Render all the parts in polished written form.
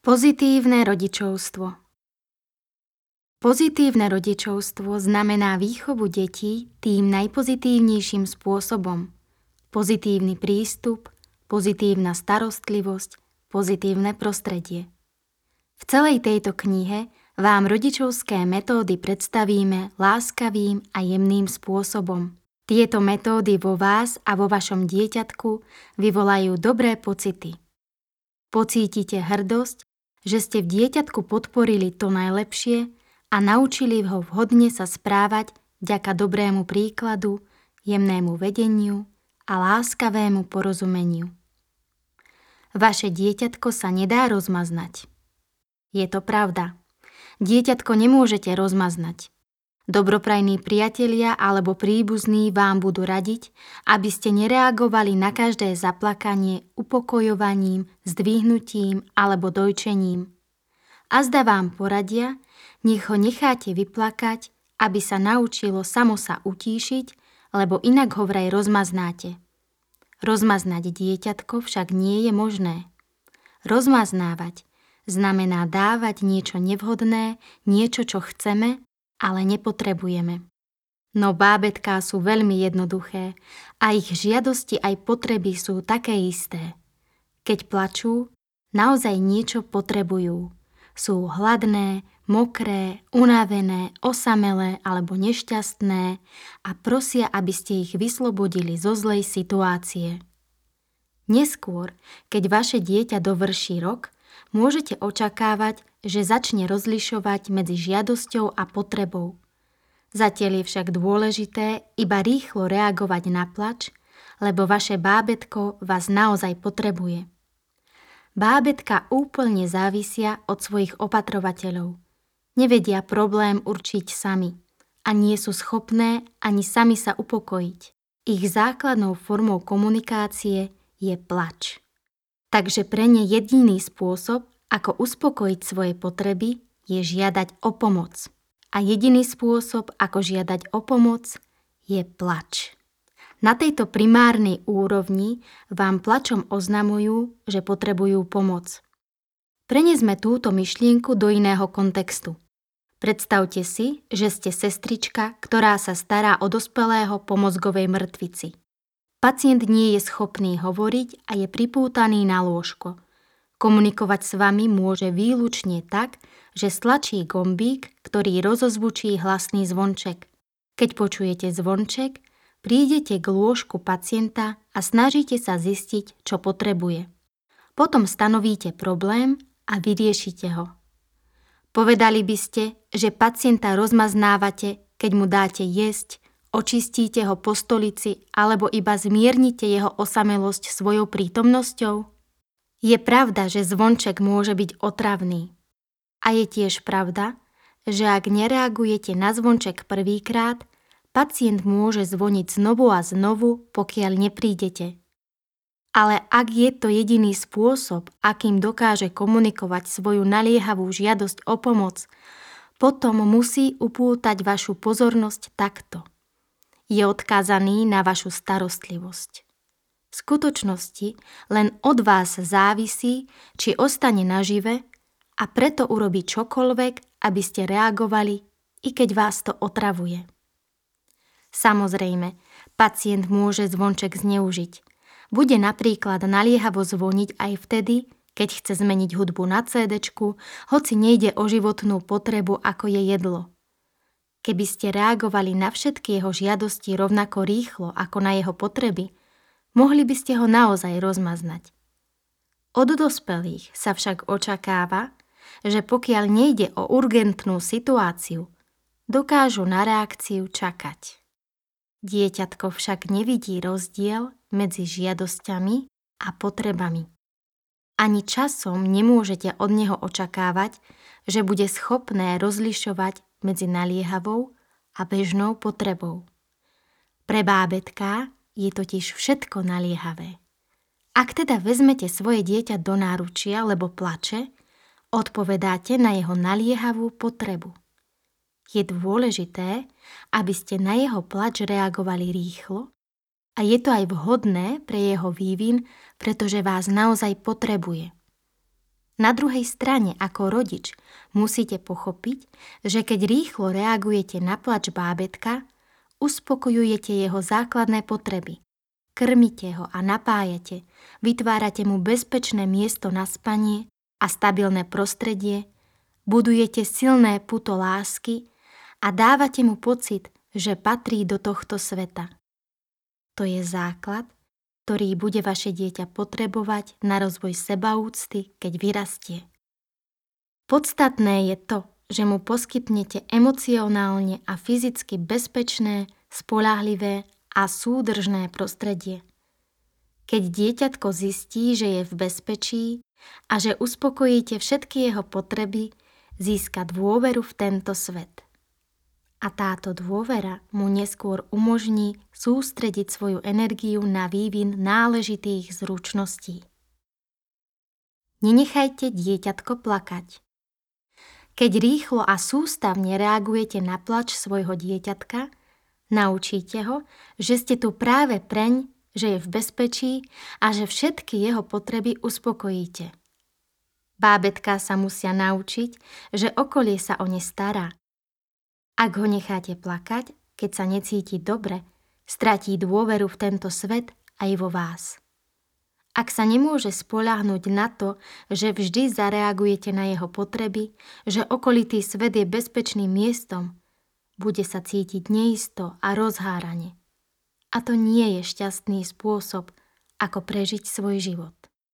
Pozitívne rodičovstvo. Pozitívne rodičovstvo znamená výchovu detí tým najpozitívnejším spôsobom. Pozitívny prístup, pozitívna starostlivosť, pozitívne prostredie. V celej tejto knihe vám rodičovské metódy predstavíme láskavým a jemným spôsobom. Tieto metódy vo vás a vo vašom dieťatku vyvolajú dobré pocity. Pocítite hrdosť, že ste v dieťatku podporili to najlepšie a naučili ho vhodne sa správať vďaka dobrému príkladu, jemnému vedeniu a láskavému porozumeniu. Vaše dieťatko sa nedá rozmaznať. Je to pravda. Dieťatko nemôžete rozmaznať. Dobroprajní priatelia alebo príbuzní vám budú radiť, aby ste nereagovali na každé zaplakanie upokojovaním, zdvihnutím alebo dojčením. Azda vám poradia, nech ho necháte vyplakať, aby sa naučilo samo sa utíšiť, lebo inak ho vraj rozmaznáte. Rozmaznať dieťatko však nie je možné. Rozmaznávať znamená dávať niečo nevhodné, niečo, čo chceme, ale nepotrebujeme. No bábätká sú veľmi jednoduché a ich žiadosti aj potreby sú také isté. Keď plačú, naozaj niečo potrebujú. Sú hladné, mokré, unavené, osamelé alebo nešťastné a prosia, aby ste ich vyslobodili zo zlej situácie. Neskôr, keď vaše dieťa dovrší rok, môžete očakávať, že začne rozlišovať medzi žiadosťou a potrebou. Zatiaľ je však dôležité iba rýchlo reagovať na plač, lebo vaše bábätko vás naozaj potrebuje. Bábätka úplne závisia od svojich opatrovateľov. Nevedia problém určiť sami a nie sú schopné ani sami sa upokojiť. Ich základnou formou komunikácie je plač. Takže pre ne jediný spôsob, ako uspokojiť svoje potreby, je žiadať o pomoc. A jediný spôsob, ako žiadať o pomoc, je plač. Na tejto primárnej úrovni vám plačom oznamujú, že potrebujú pomoc. Prenesme túto myšlienku do iného kontextu. Predstavte si, že ste sestrička, ktorá sa stará o dospelého po mozgovej mŕtvici. Pacient nie je schopný hovoriť a je pripútaný na lôžko. Komunikovať s vami môže výlučne tak, že stlačí gombík, ktorý rozozvučí hlasný zvonček. Keď počujete zvonček, prídete k lôžku pacienta a snažíte sa zistiť, čo potrebuje. Potom stanovíte problém a vyriešite ho. Povedali by ste, že pacienta rozmaznávate, keď mu dáte jesť, očistíte ho po stolici alebo iba zmiernite jeho osamelosť svojou prítomnosťou? Je pravda, že zvonček môže byť otravný. A je tiež pravda, že ak nereagujete na zvonček prvýkrát, pacient môže zvoniť znovu a znovu, pokiaľ neprídete. Ale ak je to jediný spôsob, akým dokáže komunikovať svoju naliehavú žiadosť o pomoc, potom musí upútať vašu pozornosť takto. Je odkázaný na vašu starostlivosť. V skutočnosti len od vás závisí, či ostane nažive a preto urobí čokoľvek, aby ste reagovali, i keď vás to otravuje. Samozrejme, pacient môže zvonček zneužiť. Bude napríklad naliehavo zvoniť aj vtedy, keď chce zmeniť hudbu na CD-čku, hoci nejde o životnú potrebu, ako je jedlo. Keby ste reagovali na všetky jeho žiadosti rovnako rýchlo ako na jeho potreby, mohli by ste ho naozaj rozmaznať. Od dospelých sa však očakáva, že pokiaľ nejde o urgentnú situáciu, dokážu na reakciu čakať. Dieťatko však nevidí rozdiel medzi žiadosťami a potrebami. Ani časom nemôžete od neho očakávať, že bude schopné rozlišovať medzi naliehavou a bežnou potrebou. Pre bábätká je totiž všetko naliehavé. Ak teda vezmete svoje dieťa do náručia, lebo plače, odpovedáte na jeho naliehavú potrebu. Je dôležité, aby ste na jeho plač reagovali rýchlo a je to aj vhodné pre jeho vývin, pretože vás naozaj potrebuje. Na druhej strane, ako rodič, musíte pochopiť, že keď rýchlo reagujete na plač bábätka, uspokojujete jeho základné potreby. Krmite ho a napájate, vytvárate mu bezpečné miesto na spanie a stabilné prostredie, budujete silné puto lásky a dávate mu pocit, že patrí do tohto sveta. To je základ, ktorý bude vaše dieťa potrebovať na rozvoj sebaúcty, keď vyrastie. Podstatné je to, že mu poskytnete emocionálne a fyzicky bezpečné, spoľahlivé a súdržné prostredie. Keď dieťatko zistí, že je v bezpečí a že uspokojíte všetky jeho potreby, získa dôveru v tento svet. A táto dôvera mu neskôr umožní sústrediť svoju energiu na vývin náležitých zručností. Nenechajte dieťatko plakať. Keď rýchlo a sústavne reagujete na plač svojho dieťatka, naučíte ho, že ste tu práve preň, že je v bezpečí a že všetky jeho potreby uspokojíte. Bábätká sa musia naučiť, že okolie sa o ne stará. Ak ho necháte plakať, keď sa necíti dobre, stratí dôveru v tento svet aj vo vás. Ak sa nemôže spoľahnúť na to, že vždy zareagujete na jeho potreby, že okolitý svet je bezpečným miestom, bude sa cítiť neisto a rozhárane. A to nie je šťastný spôsob, ako prežiť svoj život.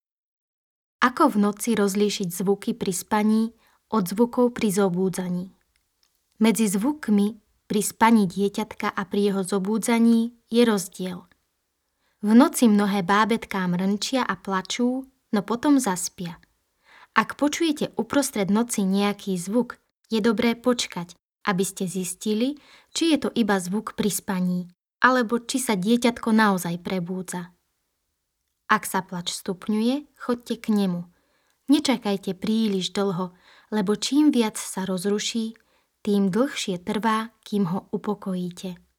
Ako v noci rozlíšiť zvuky pri spaní od zvukov pri zobúdzaní? Medzi zvukmi pri spaní dieťatka a pri jeho zobúdzaní je rozdiel. V noci mnohé bábätká mrnčia a plačú, no potom zaspia. Ak počujete uprostred noci nejaký zvuk, je dobré počkať, aby ste zistili, či je to iba zvuk pri spaní, alebo či sa dieťatko naozaj prebúdza. Ak sa plač stupňuje, choďte k nemu. Nečakajte príliš dlho, lebo čím viac sa rozruší, tým dlhšie trvá, kým ho upokojíte.